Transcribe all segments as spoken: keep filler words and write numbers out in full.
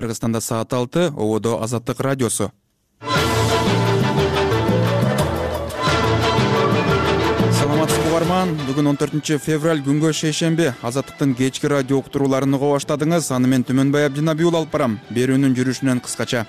Кыргызстанда саат алты, ободо Азаттык радиосу. Саламатсызбы угарман, бүгүн он төртүнчү февраль күнгө шейшемби. Азаттыктын кечки радио уктурууларын уга баштадыңыз. Аны мен Түмөнбай Абдинабий уулу алып барам. Берүүнүн жүрүшүнөн кыскача.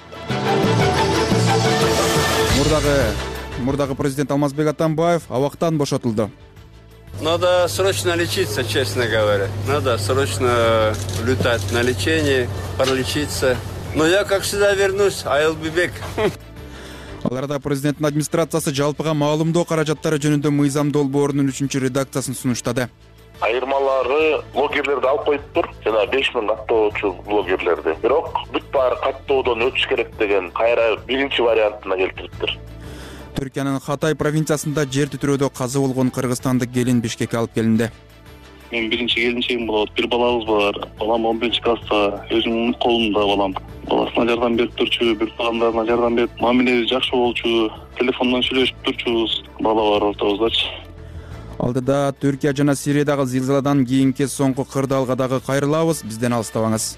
Мурдагы Мурдагы президент Алмазбек Атамбаев абактан бошотулду. Надо срочно лечиться, честно говоря. Надо срочно летать на лечение, пролечиться. Но я, как всегда, вернусь. I'll be back. Аларда президенттин администрациясы жалпыга маалымдоо каражаттары жөнүндө мыйзам долбоорунун үчүнчү редакциясын сунуштады. Айырмалары блогерлерди алып коюптур. Жана беш миң каттоочу блогерлерди. Бирок бүт баары каттоодон өтүш керек деген кайра биринчи вариантына келтириптир. Түркиянын Хатай провинциясында жер титирөөдө каза болгон кыргызстандык келин Бишкекке алып келинди. Мен биринчи келинчегим болот. Бир балабыз бар. Балам он биринчи класста, өзүмдүн колумда балам. Баласына жардам берип турчу, бир туугандарына жардам берип, мамилеси жакшы болчу, телефондон сүйлөшүп турчубуз. Бала бар ортобуздачы. Алдыда Түркия жана Сириядагы зилзаладан кийинки соңку кырдаалга дагы кайрылабыз. Бизден алыстабаңыз.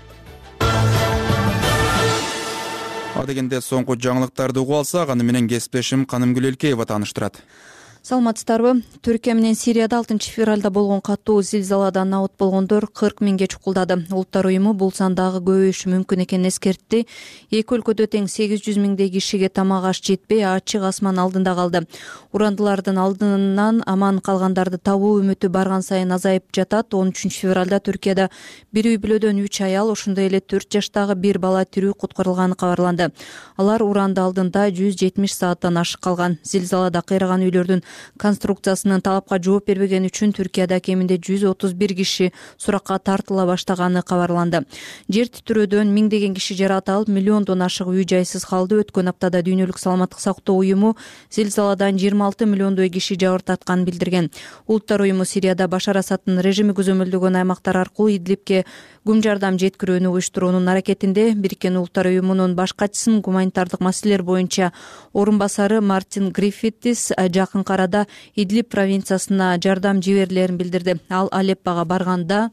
Адегенде соңку жаңылыктарды угуп алсак, аны менен кесиптешим Канымгүл Элкеева тааныштырат. Саламатсыздарбы? Түркия менен Сирияда алтынчы февралда болгон катуу зилзаладан набыт болгондор кырк миңге чукулдады. Улуттар уюму бул сан дагы көбөйүшү мүмкүн экенин эскертти. Эки өлкөдө тең сегиз жүз миңдей кишиге тамак аш жетпей, ачык асман алдында калды. Урандылардын алдынан аман калгандарды табуу үмүтү барган сайын азайып жатат. он үчүнчү февралда Түркияда бир үй бүлөдөн үч аял, ошондой эле төрт жаштагы бир бала тирүү куткарылганы кабарланды. Алар уранды алдында жүз жетимиш сааттан ашык калган. Зилзалада кыйраган үйлөрдүн конструкциясынын талапка жооп бербегени үчүн Түркияда кеминде жүз отуз бир киши суракка тартыла баштаганы кабарланды. Жер титирөөдөн миңдеген киши жаракат алып, миллиондон ашык үй жайсыз калды. Өткөн аптада Дүйнөлүк саламаттык сактоо уюму зилзаладан жыйырма алты миллиондой киши жабыртатканын билдирген. Улуттар уюму Сирияда Башар Асадтын режими көзөмөлдөгөн аймактар аркылуу Идлибке гум жардам жеткирүүнү уюштуруунун аракетинде. Бириккен Улуттар уюмунун баш катчысынын гуманитардык маселелер боюнча орун басары Мартин Гриффитис жакынкы арада Идлиб провинциясына жардам жиберилерин билдирди. Ал Алеппага барганда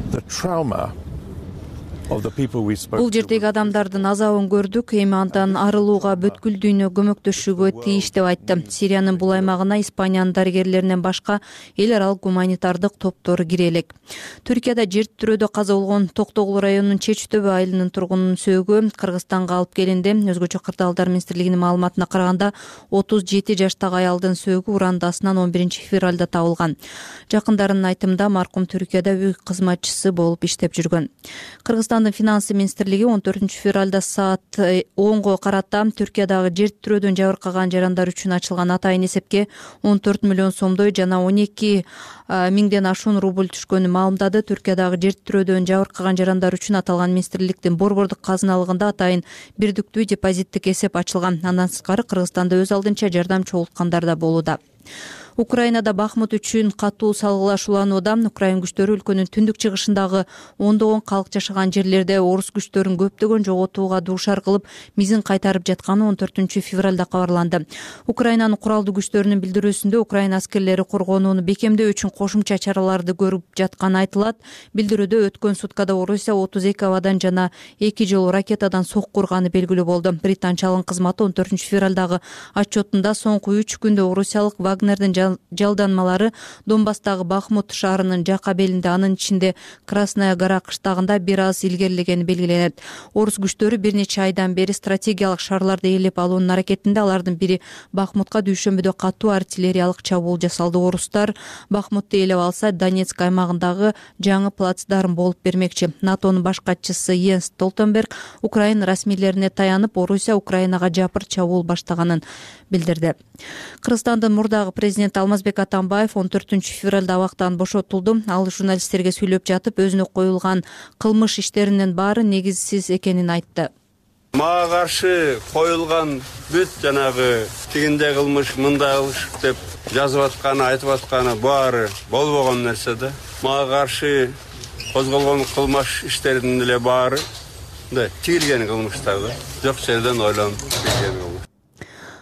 бул жердеги адамдардын азабын көрдүк, эми андан арылууга бүткүл дүйнө көмөктөшүүгө тийиш деп айтты. Сириянын бул аймагына Испаниянын дарыгерлеринен башка эл аралык гуманитардык топтор кире элек. Түркияда жер титирөөдө каза болгон Токтогул районунун Чечүтөбө айылынын тургунунун сөөгү Кыргызстанга алып келинди. Өзгөчө кырдаалдар министрлигинин маалыматына караганда отуз жети жаштагы аялдын сөөгү урандасынан он биринчи февралда табылган. Жакындарынын айтымында маркум Түркияда үй кызматчысы болуп иштеп жүргөн. Кыргызстандын финансы министрлиги он төртүнчү февралда саат онго карата Түркиядагы жер титирөөдөн жабыркаган жарандар үчүн ачылган атайын эсепке он төрт миллион сомдой жана он эки миңден ашуун рубль түшкөнүн маалымдады. Түркиядагы жер титирөөдөн жабыркаган жарандар үчүн аталган министрликтин борбордук казыналыгында атайын бирдиктүү депозиттик эсеп ачылган. Андан сырткары Кыргызстанда өз алдынча жардам чогулткандар да болууда. Украинада Бахмут үчүн катуу салгылашууланууда. Украин күчтөрү өлкөнүн түндүк чыгышындагы ондогон калк жашаган жерлерде орус күчтөрүн көптөгөн жоготууга дуушар кылып, мизин кайтарып жатканы он төртүнчү февралда кабарланды. Украинанын куралдуу күчтөрүнүн билдирүүсүндө Украина аскерлери коргонууну бекемдөө үчүн кошумча чараларды көрүп жатканы айтылат. Билдирүүдө өткөн суткада Орусия отуз эки абадан жана эки жолу ракетадан сокку урганы белгилүү болду. Британ чалгын кызматы он төртүнчү февралдагы отчетунда соңку үч күндө орусиялык Вагнердин жалданмалары Донбасстагы Бахмут шаарынын жака белинде, анын ичинде Красная гора кыштагында бир аз илгерилегени белгиленет. Орус күчтөрү бир нече айдан бери стратегиялык шаарларды ээлеп алуунун аракетинде. Алардын бири Бахмутка дүйшөмбүдө катуу артиллериялык чабуул жасалды. Орустар Бахмутты ээлеп алса, Донецк аймагындагы жаңы плацдарм болуп бермекчи. НАТОнун баш катчысы Йенс Столтенберг Украина расмийлерине таянып, Орусия Украинага жапыр чабуул баштаганын билдирди. Кыргызстандын мурдагы президенти Алмазбек Атамбаев он төртүнчү февралда абактан бошотулду. Ал журналисттерге сүйлөп жатып, өзүнө коюлган кылмыш иштеринин баары негизсиз экенин айтты. Мага каршы коюлган бүт жанагы тигинде кылмыш, мында кылмыш деп жазып атканы, айтып атканы баары болбогон нерсе да. Мага каршы козголгон кылмыш иштеринин эле баары тигилген кылмыштар да. Жок жерден ойлонуп тигилген кылмыш.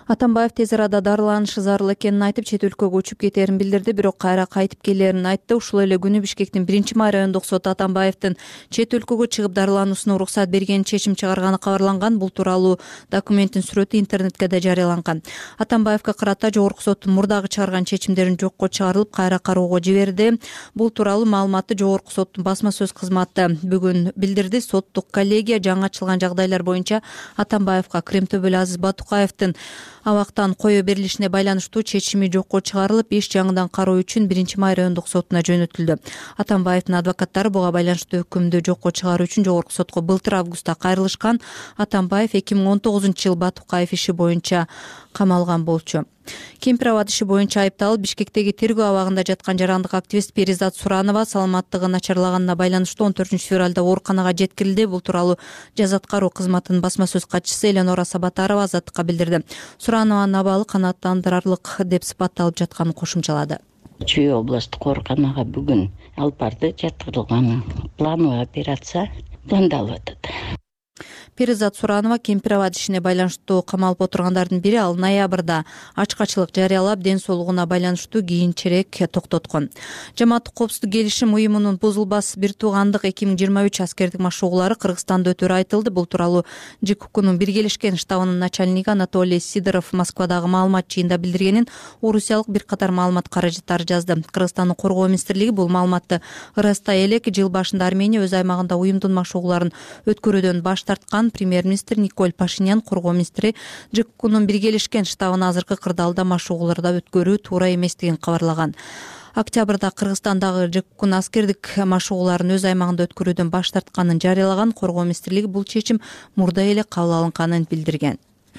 Атамбаев тез арада дарыланышы зарыл экенин айтып, чет өлкөгө көчүп кетерин билдирди, бирок кайра кайтып келерин айтты. Ушул эле күнү Бишкектин биринчи май райондук соту Атамбаевдин чет өлкөгө чыгып дарылануусуна уруксат берген чечим чыгарганы кабарланган. Бул тууралуу документтин сүрөтү интернетке да жарыяланган. Атамбаевге карата жогорку соттун мурдагы чыгарган чечимдерин жокко чыгарылып, кайра кароого жиберди. Бул тууралуу маалыматты жогорку соттун басма сөз кызматы бүгүн билдирди. Соттук коллегия жаңы ачылган жагдайлар боюнча Атамбаевга Кремтөбөл Азиз Батукаевдин абактан кое берилишине байланыштуу чечими жокко чыгарылып, иш жаңыдан кароо үчүн биринчи май райондук сотуна жөнөтүлдү. Атамбаевдин адвокаттары буга байланыштуу өкүмдү жокко чыгаруу үчүн жогорку сотко былтыр августта кайрылышкан. Атамбаев эки миң он тогузунчу жыл Батукаев иши боюнча камалган болчу. Кемпир абад иши боюнча айыпталып, Бишкектеги тергөө абагында жаткан жарандык активист Перизат Суранова саламаттыгы начарлаганына байланыштуу он төртүнчү февралда ооруканага жеткирилди. Бул тууралуу жаза аткаруу кызматынын басма сөз катчысы Эленора Сабатарова Азаттыкка билдирди. Суранованын абалы канааттандырарлык деп сыпатталып жатканын кошумчалады. Чүй областтык ооруканага бүгүн алып барды, жаткырылган. Плановый операция пландалып атат. Перизат Суранова кемпир абад ишине байланыштуу камалып отургандардын бири. Ал ноябрда ачкачылык жарыялап, ден соолугуна байланыштуу кийинчерээк токтоткон. Жамааттык коопсуздук келишим уюмунун бузулбас бир туугандык эки миң жыйырма үч аскердик машыгуулары Кыргызстанда өтөрү айтылды. Бул тууралуу ЖКУКнун биргелешкен штабынын начальниги Анатолий Сидоров Москвадагы маалымат жыйында билдиргенин орусиялык бир катар маалымат каражаттары жазды. Кыргызстандын коргоо министрлиги бул маалыматты ырастай элек. Жыл башында Армения өз аймагында уюмдун машыгууларын өткөрүүдөн баш тарткан. Премьер-министр Николь Пашинян коргоо министри ЖКУКнун биргелешкен штабын азыркы кырдаалда машыгууларда өткөрүү туура эместигин кабарлаган. Октябрда Кыргызстандагы ЖКУКнун аскердик машыгууларын өз аймагында өткөрүүдөн баш тартканын жарыялаган. Коргоо министрлиги бул чечим мурда эле кабыл алынганын билдирген.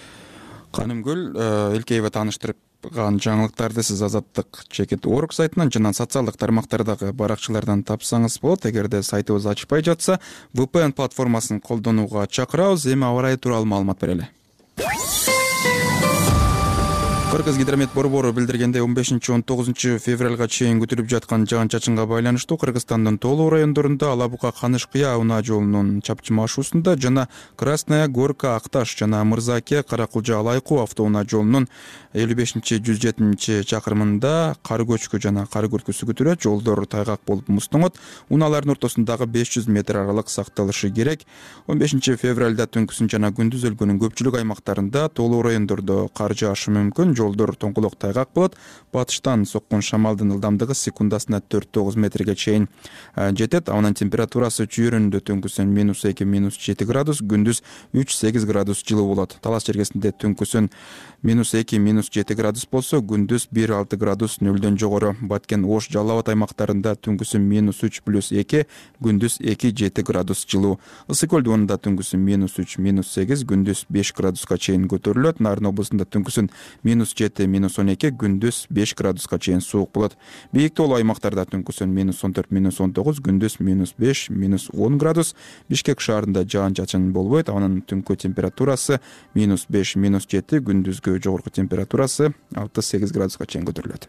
Канымгүл Элкеева тааныштырып жаңылыктарды сиз Азаттык чекит орг сайтынан жана социалдык тармактардагы баракчылардан тапсаңыз болот. Эгерде сайтыбыз ачпай жатса, ви пи эн платформасын колдонууга чакырабыз. Эми аба ырайы тууралуу маалымат берели. Кыргызгидромет борбору билдиргендей, он бешинчи он тогузунчу февралга чейин күтүлүп жаткан жаан-чачынга байланыштуу Кыргызстандын тоолуу райондорунда Ала Бука Каныш-Кыя унаа жолунун чапчымашуусунда жана Красная Горка Акташ жана Мырзаке Каракулжа Алайкуу автоунаа жолунун элүү бешинчи жүз жетинчи чакырымында кар көчкү жана кар күрткүсү күтүлөт. Жолдор тайгак болуп муздоңот. Унаалардын ортосундагы беш жүз метр аралык сакталышы керек. он бешинчи февралда түнкүсүн жана күндүз өлкөнүн көпчүлүк аймактарында тоолуу райондордо кар жаашы мүмкүн. Жолдор тоңкулок тайгак болот. Батыштан соккон шамалдын ылдамдыгы секундасына төрт тогуз метрге чейин жетет. Анын температурасы чүйөрүндө түнкүсүн минус эки минус жети градус, күндүз үч сегиз градус жылуу болот. Талас жергесинде түнкүсүн минус эки минус жети градус болсо, күндүз бир алты градус нөлдөн жогору. Баткен, Ош, Жалал Абад аймактарында түнкүсүн минус үч плюс эки, күндүз эки жети градус жылуу. Ысык көл дуунунда түнкүсүн минус үч минус сегиз, күндүз беш градуска чейин көтөрүлөт. Нарын облусунда түнкүсүн минус жети минус он эки, күндүз беш градуска чейин суук болот. Бийик тоолуу аймактарда түнкүсүн минус он төрт минус он тогуз, күндүз минус беш минус он градус. Бишкек шаарында жаан-чачын болбойт. Анын түнкү температурасы минус беш минус жети, күндүзгө жогорку температурасы алты сегиз градуска чейин көтөрүлөт.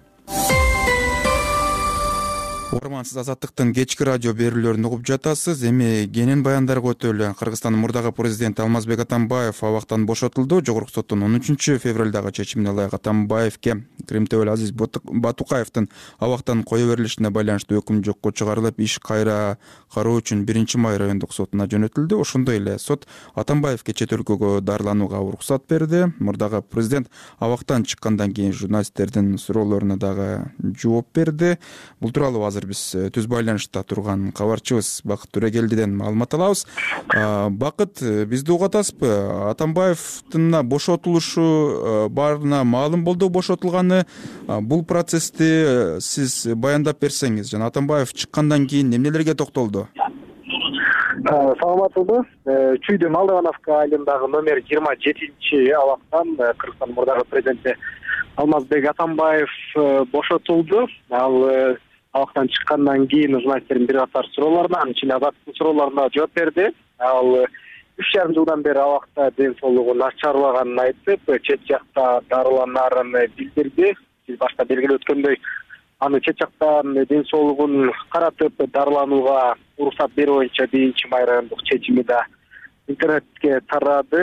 Угарман, сиз Азаттыктын кечки радио берүүлөрүн угуп жатасыз. Эми кенен баяндарга өтөлү. Кыргызстандын мурдагы президенти Алмазбек Атамбаев абактан бошотулду. Жогорку соттун он үчүнчү февралдагы чечимине ылайык Атамбаевке Кремтөбөл Азиз Батукаевдин абактан кое берилишине байланыштуу өкүм жокко чыгарылып, иш кайра кароо үчүн биринчи май райондук сотуна жөнөтүлдү. Ошондой эле сот Атамбаевке чет өлкөгө дарыланууга уруксат берди. Мурдагы президент абактан чыккандан кийин журналисттердин суроолоруна дагы жооп берди. Бул тууралуу азыр биз түз байланышта турган кабарчыбыз Бакыт Төрөгелдиден маалымат алабыз. Бакыт, бизди угуп атасызбы? Атамбаевдин бошотулушу баарына маалым болду бошотулганы. Бул процессти сиз баяндап берсеңиз, жана Атамбаев чыккандан кийин эмнелерге токтолду? Саламатсызбы? Чүйдүн Алдыбановка айылындагы номер жыйырма жетинчи абактан Кыргызстандын мурдагы президенти Алмазбек Атамбаев бошотулду. Ал абактан чыккандан кийин журналисттердин бир катар суроолоруна, анын ичинде Азаттыктын суроолоруна жооп берди. Ал үч жарым жылдан бери абакта ден соолугу начарлаганын айтып, чет жакта дарыланарын билдирди. Сиз башта белгилеп өткөндөй, аны чет жактан ден соолугун каратып дарыланууга уруксат берүү боюнча биринчи май райондук чечими да интернетке тарады.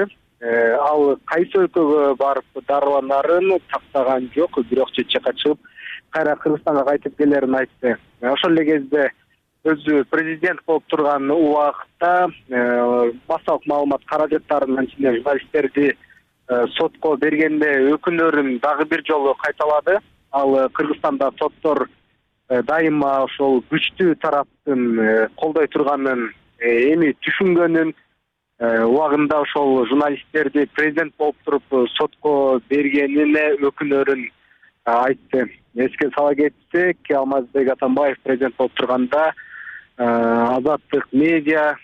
ал кайсы өлкөгө барып дарыланарын тактаган жок, бирок чет жакка чыгып кайра Кыргызстанга кайтып келерин айтты. Ошол эле кезде өзү президент болуп турган убакытта массалык маалымат каражаттарын анча журналисттерди сотко бергенде өкүнөрүн дагы бир жолу кайталады. Ал Кыргызстанда соттор дайыма ошол күчтүү тараптын колдой турганын эми түшүнгөнүн, убагында ошол журналисттерди президент болуп туруп сотко бергенине өкүнөрүн айтты. Эске сала кетсек, Алмазбек Атамбаев президент болуп турганда Азаттык медиа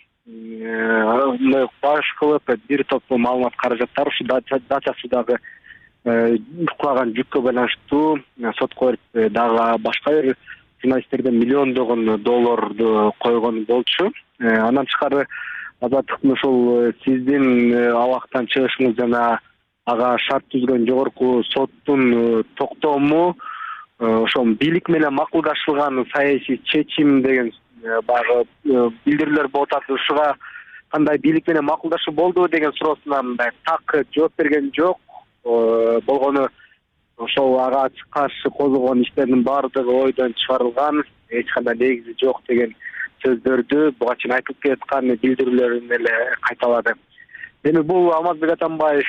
баш кылып бир топ маалымат каражаттар ушу дача судагы кулаган жүккө байланыштуу сотко берип, дагы башка бир журналисттерден миллиондогон долларды койгон болчу. Андан тышкары Азаттыктын ушул сиздин абактан чыгышыңыз жана ага шарт түзгөн жогорку соттун токтому ошол бийлик менен макулдашылган саясий чечим деген багы билдирүүлөр болуп атат. Ушуга кандай бийлик менен макулдашуу болду деген суроосуна мындай так жооп берген жок. Болгону ошол ага каршы козголгон иштердин баардыгы ойдон чыгарылган, эч кандай негизи жок деген сөздөрдү буга чейин айтылып келаткан билдирүүлөрүн эле кайталады. Эми бул Алмазбек Атамбаев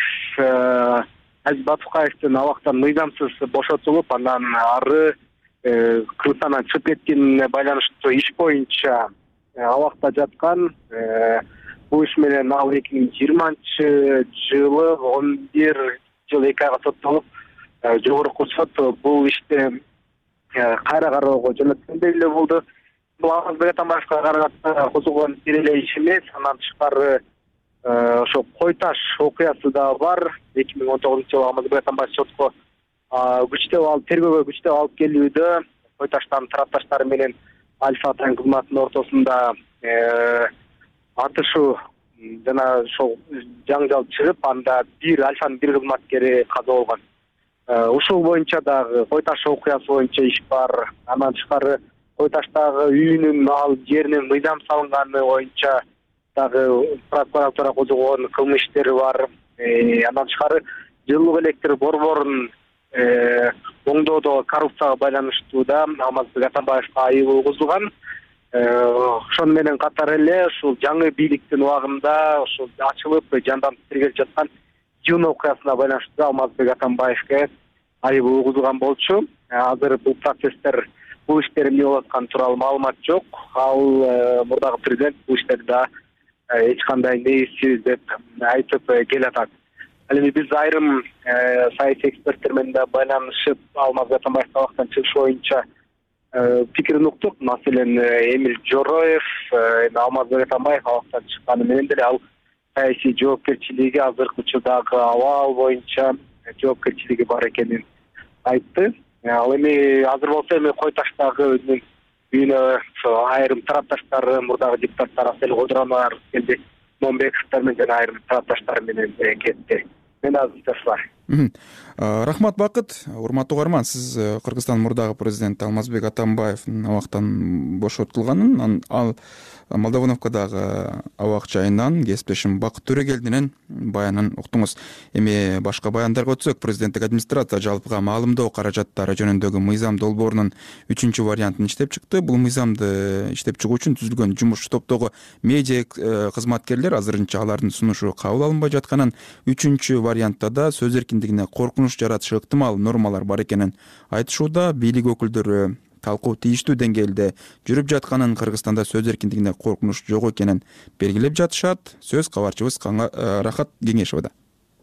Азиз Батукаевдин абактан мыйзамсыз бошотулуп, андан ары Кыргызстандан чыгып кеткенине байланыштуу иш боюнча абакта жаткан. Бул иш менен ал эки миң жыйырманчы жылы он бир жыл эки айга соттолуп, жогорку сот бул ишти кайра кароого жөнөткөндөй эле болду. Бул Алмазбек Атамбаевга карата козголгон бир эле иш эмес, андан тышкары ошо Кой Таш окуясы да бар. эки миң он тогузунчу жылы Алмазбек Атамбаев сотко күчтөп алып, тергөөгө күчтөп алып келүүдө Кой Таштан тарапташтары менен Альфа Атайын кызматынын ортосунда атышуу жана ошол жаңжал чыгып, анда бир Альфанын бир кызматкери каза болгон. Ушул боюнча дагы Кой Таш окуясы боюнча иш бар. Андан тышкары Кой Таштагы үйүнүн ал жеринин мыйзам салынганы боюнча дагы прокуратура козгогон кылмыш иштери бар. Андан тышкары жылуу электр борборун оңдоодо коррупцияга байланыштуу да Алмазбек Атамбаевга айып угузулган. Ошону менен катар эле ушул жаңы бийликтин убагында ушул ачылып жанданып тиргелип жаткан Жын окуясына байланыштуу Алмазбек Атамбаевге айып угузулган болчу. Азыр бул процесстер, бул иштер эмне болуп атканы тууралуу маалымат жок. Ал мурдагы президент бул иштерди да эч кандай негизсиз деп айтып келатат. Ал эми биз айрым саясий эксперттер менен да байланышып Алмазбек Атамбаевдин абактан чыгышы боюнча пикирин уктук. Маселен, Эмиль Жороев, Алмазбек Атамбаев абактан чыкканы менен деле ал саясий жоопкерчилиги, азыркы учурдагы абал боюнча жоопкерчилиги бар экенин айтты. Ал эми азыр болсо эми Кой Таштагы өзүнүн үйүнө айрым тарапташтары, мурдагы депутаттар Асель Кодуранова келди, Момбековдор менен жана айрым тарапташтар менен кетти. Мен азыр жашылар. Рахмат, Бакыт. Урматтуу угарман, сиз Кыргызстандын мурдагы президенти Алмазбек Атамбаевдин абактан бошотулганын, ал Молдовановкадагы абак жайынан кесиптешим Бакыт Төрөгелдинин баянын уктуңуз. Эми башка баяндарга өтсөк, президенттик администрация жалпыга маалымдоо каражаттары жөнүндөгү мыйзам долбоорунун үчүнчү вариантын иштеп чыкты. Бул мыйзамды иштеп чыгуу үчүн түзүлгөн жумуш топтогу медиа кызматкерлер азырынча алардын сунушу кабыл алынбай жатканын, үчүнчү вариантта да сөз эркиндигине коркунуч жаратышы ыктымал нормалар бар экенин айтышууда. Бийлик өкүлдөрү талкуу тийиштүү деңгээлде жүрүп жатканын, Кыргызстанда сөз эркиндигине коркунуч жок экенин белгилеп жатышат. Сөз кабарчыбыз Рахат Кеңешовдо.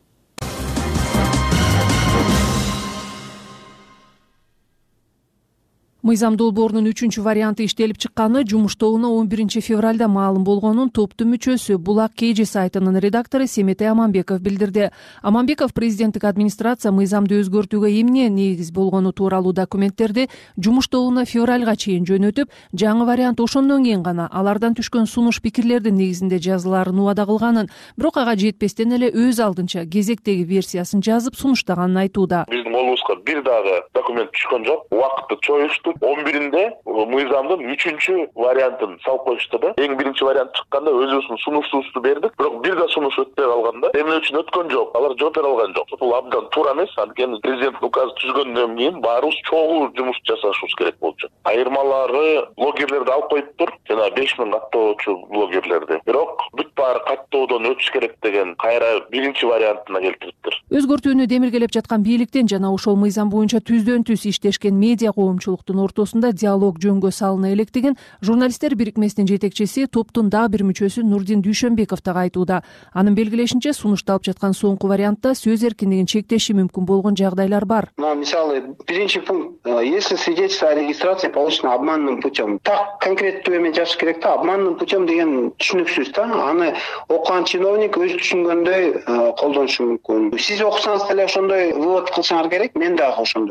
Мыйзам долбоорунун үчүнчү варианты иштелип чыкканы жумуш тобуна он биринчи февралда маалым болгонун топтун мүчөсү Булак Кежи сайтынын редактору Семетей Аманбеков билдирди. Аманбеков президенттик администрация мыйзамды өзгөртүүгө эмне негиз болгону тууралуу документтерди жумуш тобуна февралга чейин жөнөтүп, жаңы вариант ошондон кийин гана алардан түшкөн сунуш пикирлердин негизинде жазылаарын убада кылганын, бирок ага жетпестен эле өз алдынча кезектеги версиясын жазып сунуштаганын айтууда. Биздин колубузга бир дагы документ түшкөн жок. Убакытты чоюшту, он биринде мыйзамдын үчүнчү вариантын салып коюшту да. Эң биринчи вариант чыкканда өзүбүздүн сунушубузду бердик, бирок бир да сунуш өтпөй калган да. Эмне үчүн өткөн жок? Алар жооп бере алган жок. Бул абдан туура эмес. Анткени президенттин указы түзгөндөн кийин баарыбыз чогуу жумуш жасашыбыз керек болчу. Айырмалары блогерлерди алып коюптур, жана беш миң каттоочу блогерлерди. Бирок бүт баары каттоодон өтүш керек деген кайра биринчи вариантына келтириптир. Өзгөртүүнү демилгелеп жаткан бийликтен жана ошол мыйзам боюнча түздөн түз иштешкен медиа коомчулуктун ортосунда диалог жөнгө салына электигин журналисттер бирикмесинин жетекчиси, топтун дагы бир мүчөсү Нурдин Дүйшөнбеков дагы айтууда. Анын белгилешинче, сунушталып жаткан соңку вариантта сөз эркиндигин чектеши мүмкүн болгон жагдайлар бар. Мисалы, биринчи пункт: если свидетельство о регистрации получено обманным путем. Так конкреттүү эме жазыш керек да. Обманным путем деген түшүнүксүз да. Аны окуган чиновник өзү түшүнгөндөй колдонушу мүмкүн. Сиз окусаңыз деле ошондой вывод кылсаңар керек, мен дагы ошондой.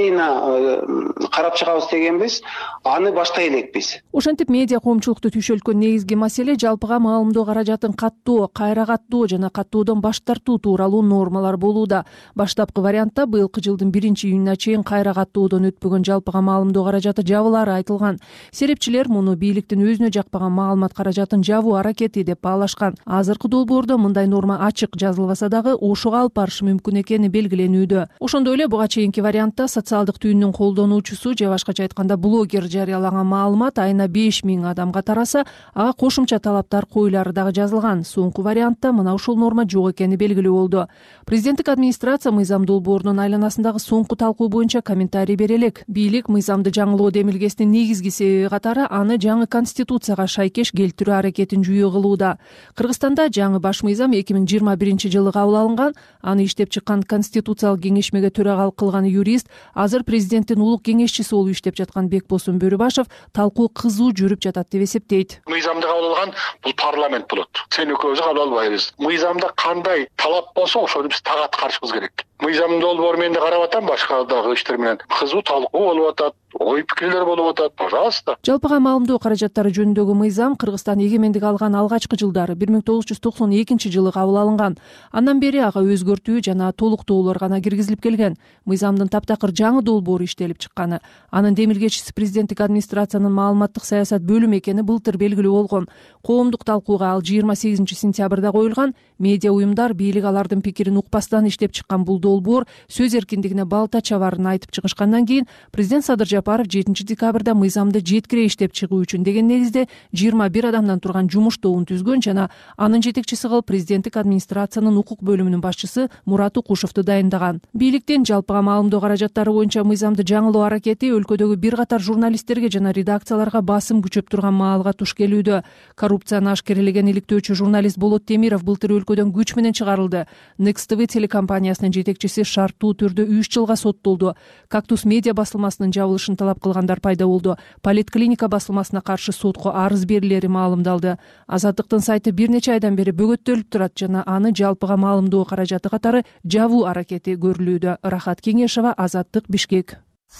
Постатейно карап чыгабыз дегенбиз, аны баштай элекпиз. Ошентип медиа коомчулукту түйшөлткөн негизги маселе жалпыга маалымдоо каражатын каттоо, кайра каттоо жана каттоодон баш тартуу тууралуу нормалар болууда. Баштапкы вариантта быйылкы жылдын биринчи июнуна чейин кайра каттоодон өтпөгөн жалпыга маалымдоо каражаты жабылары айтылган. Серепчилер муну бийликтин өзүнө жакпаган маалымат каражатын жабуу аракети деп баалашкан. Азыркы долбоордо мындай норма ачык жазылбаса дагы ошого алып барышы мүмкүн экени белгиленүүдө. Ошондой эле буга чейинки вариантта социалдык түйүнүн колдонуучусу же башкача айтканда блогер жарыялаган маалымат айына беш миң адамга тараса, ага кошумча талаптар коюлары дагы жазылган. Соңку вариантта мына ушул норма жок экени белгилүү болду. Президенттик администрация мыйзам долбоорунун айланасындагы соңку талкуу боюнча комментарий бере элек. Бийлик мыйзамды жаңылоо демилгесинин негизги себеби катары аны жаңы конституцияга шайкеш келтирүү аракетин жүйө кылууда. Кыргызстанда жаңы баш мыйзам эки миң жыйырма биринчи жылы кабыл алынган. Аны иштеп чыккан конституциялык кеңешмеге төрагалык кылган юрист, азыр президенттин улук кеңешчиси болуп иштеп жаткан Бекбосун Бөрүбашев талкуу кызуу жүрүп жатат деп эсептейт. Мыйзамды кабыл алган бул парламент болот. Сен экөөбүз кабыл албайбыз. Мыйзамда кандай талап болсо ошону биз так аткарышыбыз керек. Мыйзам долбоору мен да карап атам, башка дагы иштер менен кызуу талкуу болуп атат, ой пикирлер болуп атат. Пожалуйста. Жалпыга маалымдоо каражаттары жөнүндөгү мыйзам Кыргызстан эгемендик алган алгачкы жылдары бир миң тогуз жүз токсон экинчи жылы кабыл алынган. Андан бери ага өзгөртүү жана толуктоолор гана киргизилип келген. Мыйзамдын таптакыр жаңы долбоору иштелип чыкканы, анын демилгечиси президенттик администрациянын маалыматтык саясат бөлүмү экени былтыр белгилүү болгон. Коомдук талкууга ал жыйырма сегизинчи сентябрда коюлган. Медиа уюмдар бийлик алардын пикирин укпастан иштеп чыккан бул долбоор сөз эркиндигине балта чабарын айтып чыгышкандан кийин президент Садыр Жапаров жетинчи декабрда мыйзамды жеткире иштеп чыгуу үчүн деген негизде жыйырма бир адамдан турган жумуш тобун түзгөн жана анын жетекчиси кылып президенттик администрациянын укук бөлүмүнүн башчысы Мурат Укушевду дайындаган. Бийликтин жалпыга маалымдоо каражаттары боюнча мыйзамды жаңылоо аракети өлкөдөгү бир катар журналисттерге жана редакцияларга басым күчөп турган маалга туш келүүдө. Коррупцияны ашкерелеген иликтөөчү журналист Болот Темиров былтыр өлкөдөн күч менен чыгарылды. Next ти ви телекомпаниясынын жетекчиси шарттуу түрдө үч жылга соттолду. Кактус медиа басылмасынын жабылышын талап кылгандар пайда болду. Политклиника басылмасына каршы сотко арыз берилери маалымдалды. Азаттыктын сайты бир нече айдан бери бөгөттөлүп турат жана аны жалпыга маалымдоо каражаты катары жабуу аракети көрүлүүдө. Рахат Кеңешова, Азаттык, Бишкек.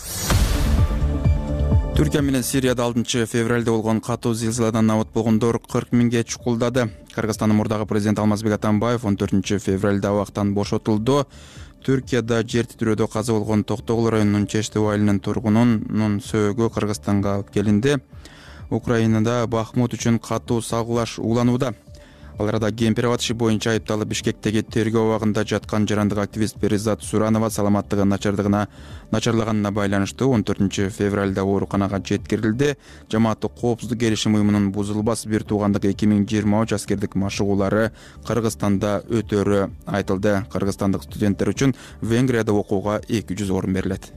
Түркия менен Сирияда алтынчы февралда болгон катуу зилзаладан абат болгондор кырк миңге чукулдады. Кыргызстандын мурдагы президенти Алмазбек Атамбаев он төртүнчү февралда абактан бошотулду. Түркияда жер титирөөдө каза болгон Токтогул районунун Чештеб айылынын тургунунун сөөгү Кыргызстанга алып келинди. Украинада Бахмут үчүн катуу сагылаш уланууда. Ал арада Кемпирабад иши боюнча айыпталып Бишкектеги тергөө абагында жаткан жарандык активист Перизат Суранова саламаттыгы начардыгына начарлаганына байланыштуу он төртүнчү февралда ооруканага жеткирилди. Жамааттык коопсуздук келишим уюмунун бузулбас бир туугандык эки миң жыйырма үч аскердик машыгуулары Кыргызстанда өтөрү айтылды. Кыргызстандык студенттер үчүн Венгрияда окууга эки жүз орун берилет.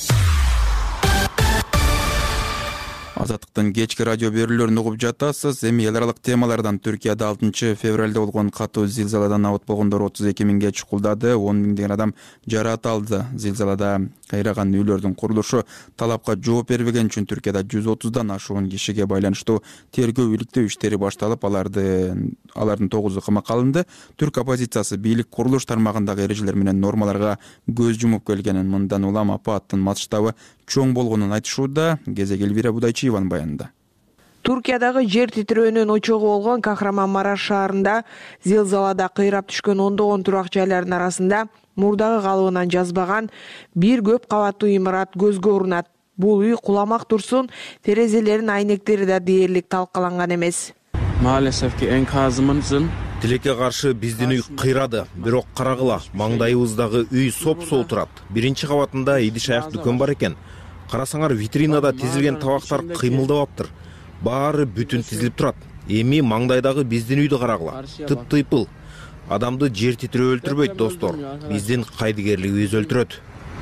Азаттыктын кечки радио берүүлөрүн угуп жатасыз. Эми эл аралык темалардан Түркияда алтынчы февралда болгон катуу зилзаладан абат болгондор отуз эки миңге чукулдады. он миңдеген адам жаракат алды. Зилзалада кайраган үйлөрдүн курулушу талапка жооп бербеген үчүн Түркияда жүз отуздан ашуун кишиге байланыштуу тергөө иликтөө иштери башталып, аларды алардын тогузу камакка алынды. Түрк оппозициясы бийлик курулуш тармагындагы эрежелер менен нормаларга көз жумуп келгенин, мындан улам апаттын масштабы чоң болгонун айтышууда. Кезек Элвира Будайчиеванын баянында. Түркиядагы жер титирөөнүн очогу болгон Кахраманмараш шаарында зилзалада кыйрап түшкөн ондогон турак жайлардын арасында мурдагы калыбынан жазбаган бир көп кабаттуу имарат көзгө урунат. Бул үй куламак турсун, терезелерин айнектери да дээрлик талкаланган эмес. Maalesef ki enkazımızın Тилекке каршы биздин үй кыйрады, бирок карагыла, маңдайыбыздагы үй соп-сол турат. Биринчи кабатында идиш аяк дүкөн бар экен. Карасаңар, витринада тизилген табактар кыймылдабаптыр. Баары бүтүн тизилип турат. Эми маңдайдагы биздин үйдү карагыла. Тып-тыйпыл. Адамды жер титирөө өлтүрбөйт, достор. Биздин кайдыгерлигибиз өлтүрөт.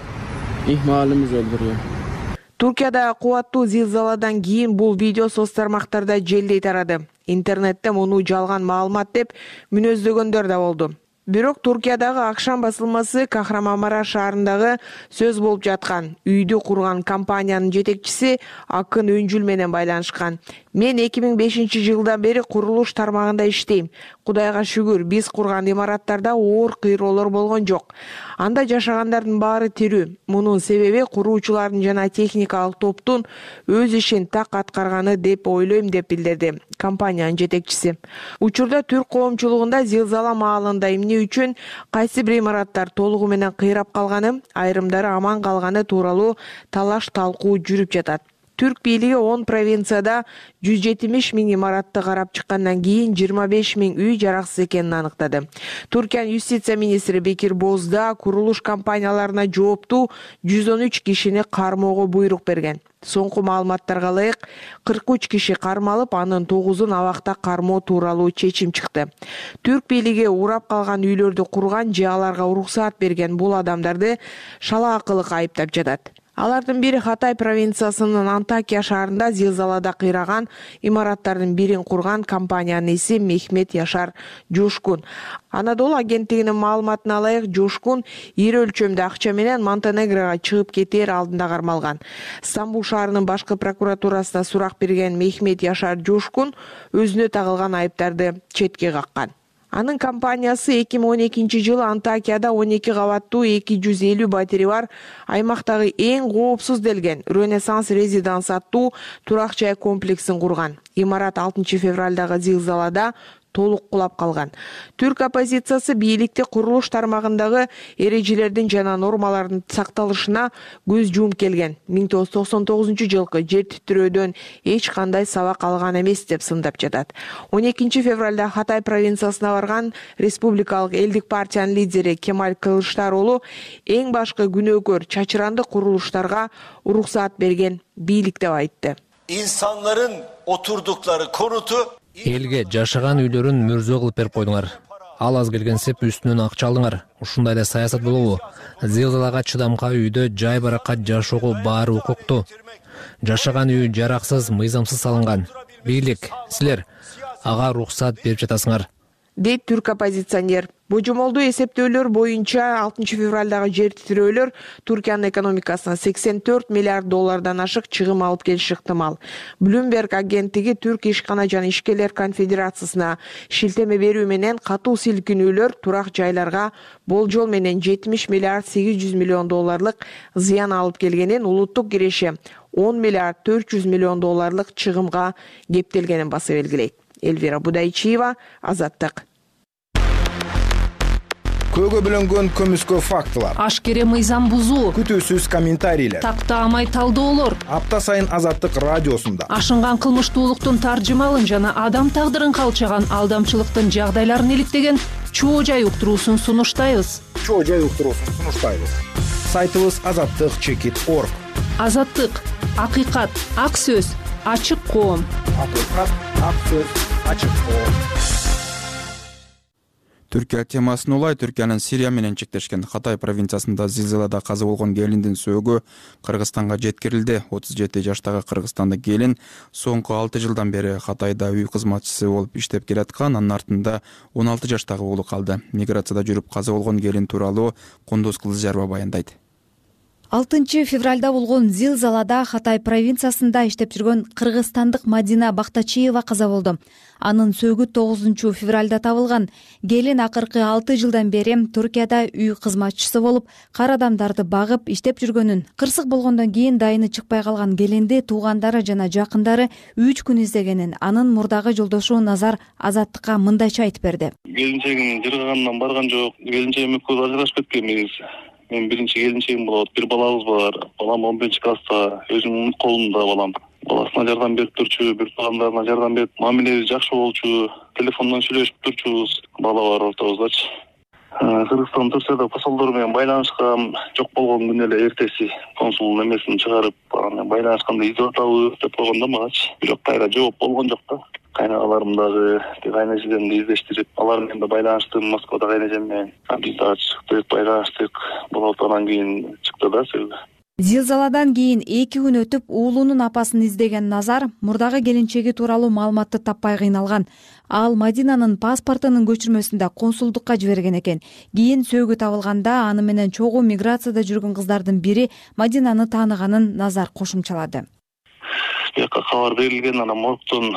ihmalimiz öldürüyor. Туркияда кубаттуу зилзаладан кийин бул видео соц тармактарда желдей тарады. Интернетте муну жалган маалымат деп мүнөздөгөндөр да болду. Бирок Туркиядагы Акшам басылмасы Кахрамамараш шаарындагы сөз болуп жаткан үйдү курган компаниянын жетекчиси Акын Өнжүл менен байланышкан. Мен эки миң бешинчи жылдан бери курулуш тармагында иштейм. Кудайга шүгүр, биз курган имараттарда оор кыйроолор болгон жок. Анда жашагандардын баары тирүү. Мунун себеби куруучулардын жана техникалык топтун өз ишин так аткарганы деп ойлойм деп билдирди компаниянын жетекчиси. Учурда түрк коомчулугунда зилзала маалында эмне үчүн кайсы бир имараттар толугу менен кыйрап калганы, айрымдары аман калганы тууралуу талаш талкуу жүрүп жатат. Түрк бийлиги он провинцияда жүз жетимиш миң имаратты карап чыккандан кийин жыйырма беш миң үй жараксыз экенин аныктады. Туркиянын юстиция министри Бекир Бозда курулуш компанияларына жооптуу жүз он үч кишини кармоого буйрук берген. Соңку маалыматтарга ылайык кырк үч киши кармалып, анын тогузун абакта кармоо тууралуу чечим чыкты. Түрк бийлиги урап калган үйлөрдү курган же аларга уруксаат берген бул адамдарды шалаакылык айыптап жатат. Алардын бири Хатай провинциясынын Антакия шаарында зилзалада кыйраган имараттардын бирин курган компаниянын иси Мехмет Яшар Жошкун. Анадолу агенттигинин маалыматына ылайык, Жошкун ири өлчөмдө акча менен Монтенегрога чыгып кетээр алдында кармалган. Стамбул шаарынын башкы прокуратурасына сурак берген Мехмет Яшар Жошкун өзүнө тагылган айыптарды четке каккан. Анын компаниясы эки миң он экинчи жылы Антакияда он эки кабаттуу эки жүз элүү батири бар аймактагы эң коопсуз делген Ренессанс резиденс аттуу турак жай комплексин курган. Имарат алтынчы февралдагы зилзалада толук кулап калган. Түрк оппозициясы бийликти курулуш тармагындагы эрежелердин жана нормалардын сакталышына көз жумуп келген. миң тогуз жүз токсон тогузунчу жылкы жер титирөөдөн эч кандай сабак алган эмес деп сындап жатат. он экинчи февралда Хатай провинциясына барган Республикалык элдик партиянын лидери Кемаль Кылычдароğlu эң башкы күнөөкөр чачыранды курулуштарга уруксаат берген бийлик деп айтты. İnsanların oturdukları konutu Элге жашаган үйлөрүн мөрзө кылып берип койдуңар. Ал аз келгенсип үстүнөн акча алдыңар. Ушундай эле саясат болобу? Зилзалага чыдамкай үйдө жай баракка жашоого баары укуктуу. Жашаган үй жараксыз, мыйзамсыз салынган. Бийлик, силер ага уруксаат берип жатасыңар. Дейт түрк оппозиционер. Божомолдуу эсептөөлөр боюнча алтынчы февралдагы жер титирөөлөр Туркиянын экономикасына сексен төрт миллиард доллардан ашык чыгым алып келиши ыктымал. Bloomberg агенттиги Түрк ишкана жана ишкерлер конфедерациясына шилтеме берүү менен катуу силкинүүлөр турак жайларга болжол менен жетимиш миллиард сегиз жүз миллион долларлык зыян алып келгенин, улуттук киреше он миллиард төрт жүз миллион долларлык чыгымга кептелгенин баса белгилейт. Эльвира Будайчиева, Азаттык. Көөгө бөлөнгөн көмүскө фактылар. Ашкере мыйзам бузуу. Күтүүсүз комментарийлер. Тактаамай талдоолор. Апта сайын Азаттык радиосунда. Ашынган кылмыштуулуктун таржымалын жана адам тагдырын калчаган алдамчылыктын жагдайларын иликтеген чоо жай уктуруусун сунуштайбыз. Чоо жай уктуруусун сунуштайбыз. Сайтыбыз азаттык чекит точка орг. Азаттык, акыйкат, ак сөз, ачык коом. Акыйкат, ак сөз, ачык коом. Түркия темасын улай Түркиянын Сирия менен чектешкен Хатай провинциясында зилзалада каза болгон келиндин сөөгү Кыргызстанга жеткирилди. отуз жети жаштагы кыргызстандык келин соңку алты жылдан бери Хатайда үй кызматчысы болуп иштеп келаткан, анын артында он алты жаштагы уулу калды. Миграцияда жүрүп каза болгон келин тууралуу Кундуз Кылычжарова баяндайт. алтынчы февралда болгон зилзалада Хатай провинциясында иштеп жүргөн кыргызстандык Мадина Бактачиева каза болду. Анын сөөгү тогузунчу февралда табылган. Келин акыркы алты жылдан бери Туркияда үй кызматчысы болуп, кар адамдарды багып иштеп жүргөнүн, кырсык болгондон кийин дайыны чыкпай калган келинди туугандары жана жакындары үч күн издегенин анын мурдагы жолдошу Назар Азаттыкка мындайча айтып берди. Келинчегим жыргагандан барган жок. Келинчегим экөөбүз ажырашып кеткенбиз. Мен биринчи келинчегим болот. Бир балабыз бар. Балам он биринчи класста, өзүмдүн колумда балам. Баласына жардам берип турчу, бир туугандарына жардам берип, мамилеби жакшы болчу, телефондон сүйлөшүп турчубуз. Бала бар ортобузда. Кыргызстан Турцияда посолдор менен байланышкан, жок болгон күнү эле эртеси консул немесин чыгарып, анан байланышканда издеп атабыз деп койгондо магачы. Бирок кайра жооп болгон жок да. Кайнагаларым дагы, кайнежелеримди издештирип, алар менен да байланыштым, Москвада кайнежем менен. Биз дагы чыктык, байланыштык. Болот анан кийин чыкты да сөзү. Зилзаладан кийин эки күн өтүп уулунун апасын издеген Назар мурдагы келинчеги тууралуу маалыматты таппай кыйналган. Ал Мадинанын паспортунун көчүрмөсүн да консулдукка жиберген экен. Кийин сөөгү табылганда аны менен чогуу миграцияда жүргөн кыздардын бири Мадинаны тааныганын Назар кошумчалады. Бияка кабар берилген, анан моргтон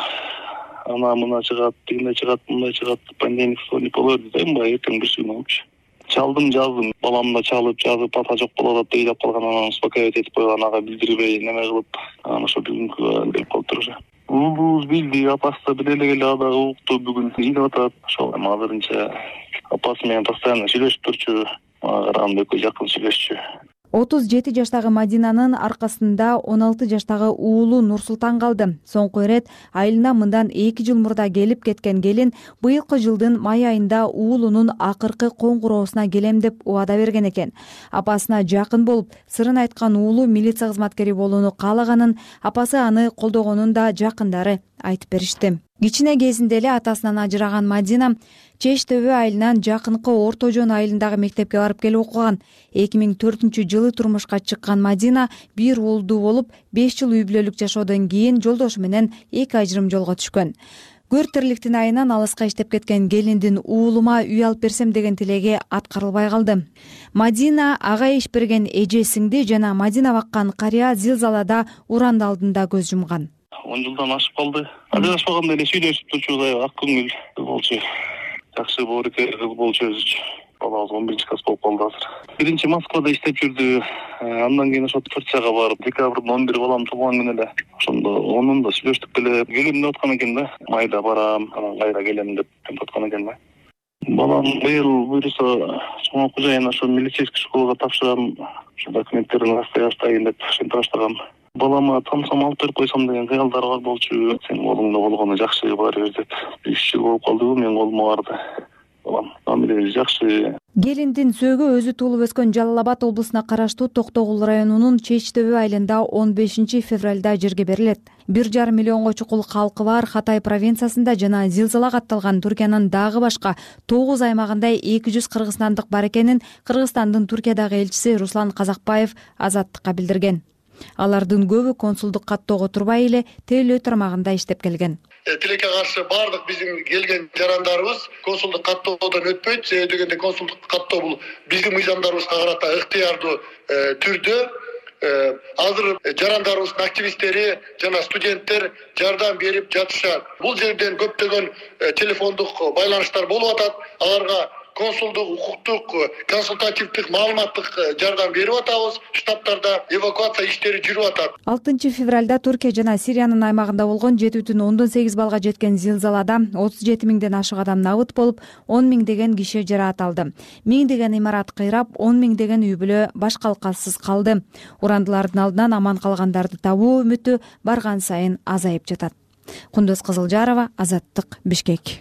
ана мына чыгат, тигине чыгат, мындай чыгат, понедельник, вторник болор дейм, баягы эртең бир күн болчу. Чалдым, жаздым. Баламды чалып, жазып, ата жок болот деп ыйлап калган, анан успокаивать этип койгон, ага билдирбей, неме кылып, анан ошо бүгүнкү деп калыптыр уже. Уулубуз билди, апасы да биле элек эле, ада укту бүгүн ыйлап атат. Ошол эми азырынча апасы менен постоянно сүйлөшүп турчу, мага караганда экөө жакын сүйлөшчү. отуз жети жаштагы Мадинанын аркасында он алты жаштагы уулу Нурсултан калды. Соңку ирет айылына мындан эки жыл мурда келип кеткен келин быйылкы жылдын май айында уулунун акыркы коңгуроосуна келем деп убада берген экен. Апасына жакын болуп, сырын айткан уулу милиция кызматкери болууну каалаганын, апасы аны колдогонун да жакындары айтып беришти. Кичине кезинде эле атасынан ажыраган Мадина Чеч Төбө айылынан жакынкы Орто Жон айылындагы мектепке барып келип окуган. эки миң төртүнчү жылы турмушка чыккан Мадина бир уулдуу болуп, беш жыл үй бүлөлүк жашоодон кийин жолдошу менен эки ажырым жолго түшкөн. Көр тирликтин айынан алыска иштеп кеткен келиндин уулума үй алып берсем деген тилеги аткарылбай калды. Мадина ага иш берген эже сиңди жана Мадина баккан карыя зилзалада уранды алдында көз жумган. он жылдан ашып калды. Ажырашпаганда эле сүйлөшүп турчубуз, ак көңүл болчу. Жакшы бооруке кыз болчу өзүчү. Балабыз он биринчи класс болуп калды азыр. Биринчи Москвада иштеп жүрдү. Андан кийин ошо Турцияга барып, декабрдын он бир балам туулган күнү эле. Ошондо онунда сүйлөштүк эле. Келем деп аткан экен да. Майда барам, анан кайра келем деп аткан экен да. Балам быйыл буйруса чоң окуу жайына ошо милицейский школага тапшырам. Ошо документтерин астайын деп ошентип баштагам. Балама тамсам алып берип койсом деген кыялдар бар болчу. Сен колуңда болгону жакшы баары бир деп. үч жыл болуп калдыбы мен колума барды. Балам мамилеси жакшы. Келиндин сөөгү өзү туулуп өскөн Жалал Абад облусуна караштуу Токтогул районунун Чеч Төбө айылында он бешинчи февралда жерге берилет. бир жарым миллионго чукул калкы бар Хатай провинциясында жана зилзала катталган Туркиянын дагы башка тогуз аймагында эки жүз кыргызстандык бар экенин Кыргызстандын Туркиядагы элчиси Руслан Казакбаев Азаттыкка билдирген. Алардын көбү консулдук каттоого турбай эле тейлөө тармагында иштеп келген. Тилекке каршы бардык биздин келген жарандарыбыз консулдук каттоодон өтпөйт. Себеби дегенде консулдук каттоо бул биздин мыйзамдарыбызга карата ыктыярдуу түрдө. Азыр жарандарыбыздын активисттери жана студенттер жардам берип жатышат. Бул жерден көптөгөн телефондук байланыштар болуп атат. Аларга консулдук, укуктук, консультативдик, маалыматтык жардам берип атабыз. Штабтарда эвакуация иштери жүрүп атат. алтынчы февралда Туркия жана Сириянын аймагында болгон жети бүтүн ондон сегиз балга жеткен зилзалада отуз жети миңден ашык адам набыт болуп, он миңдеген киши жараат алды. Миңдеген имарат кыйрап, он миңдеген үй бүлө баш калкасыз калды. Урандылардын алдынан аман калгандарды табуу үмүтү барган сайын азайып жатат. Кундуз Кызылжарова, Азаттык, Бишкек.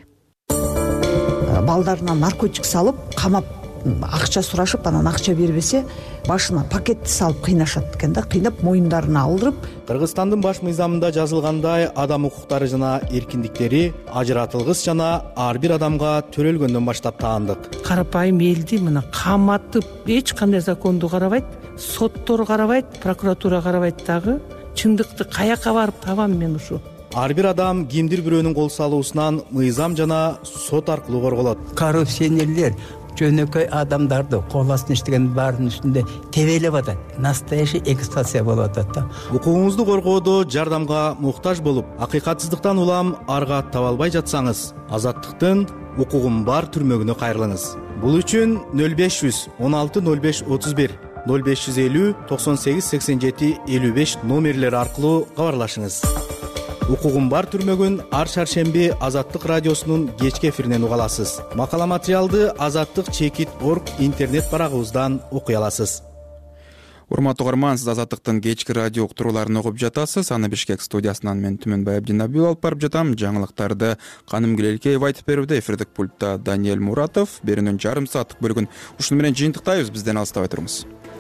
Балдарына наркотик салып, камап акча сурашып, анан акча бербесе, башына пакетти салып кыйнашат экен да, кыйнап моюндарына алдырып. Кыргызстандын баш мыйзамында жазылгандай, адам укуктары жана эркиндиктери ажыратылгыс жана ар бир адамга төрөлгөндөн баштап таандык. Карапайым элди мына каматып, эч кандай законду карабайт, соттор карабайт, прокуратура карабайт дагы. Чындыкты каяка барып табам мен ушу? Ар бир адам кимдир бирөөнүн кол салуусунан мыйзам жана сот аркылуу корголот. Коррупционерлер жөнөкөй адамдарды кол астына иштеген баардын үстүндө тебелеп атат. Настоящий эксплуатация болуп атат да. Укугуңузду коргоодо жардамга муктаж болуп, акыйкатсыздыктан улам арга таба албай жатсаңыз, Азаттыктын укугум бар түрмөгүнө кайрылыңыз. Бул үчүн нөл беш жүз он алты нөл беш отуз бир, нөл беш жүз элүү токсон сегиз сексен жети элүү беш номерлери аркылуу кабарлашыңыз. укугун бар түрмөгүн ар шаршемби Азаттык радиосунун кечки эфиринен уга аласыз. Макала материалды Азаттык чекит орг интернет барагыбыздан окуй аласыз. Урматтуу угарман, сиз Азаттыктын кечки радио уктурууларын угуп жатасыз. Аны Бишкек студиясынан мен Түмөнбай Абдинабиев алып барып жатам. Жаңылыктарды Каным Гелелкеева айтып берүүдө, эфирдик пультта Даниэль Муратов. Берүүнүн жарым сааттык бөлүгүн ушуну менен жыйынтыктайбыз. Бизден алыстабай туруңуз.